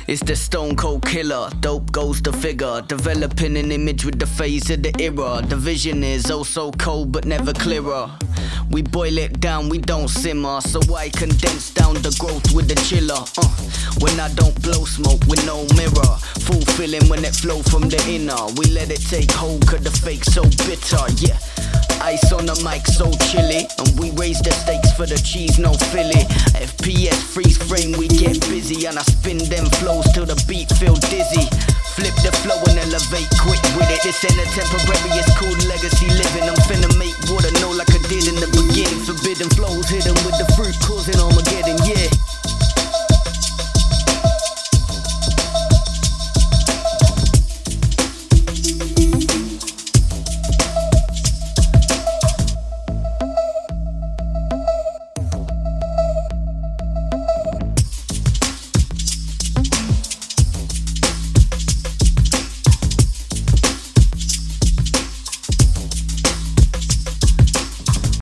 It's the stone cold killer, dope goes the figure. Developing an image with the phase of the era. The vision is oh so cold but never clearer. We boil it down, we don't simmer. So I condense down the growth with the chiller. When I don't blow smoke with no mirror. Fulfilling when it flow from the inner. We let it take hold cause the fake's so bitter, yeah. Ice on the mic so chilly. And we raise the stakes for the cheese, no Philly. FPS freeze frame, we get busy. And I spin them flows till the beat feel dizzy. Flip the flow and elevate quick with it. This ain't a temporary, it's called legacy living. I'm finna make water know like I did in the beginning. Forbidden flows hidden with the fruit causing Armageddon, yeah.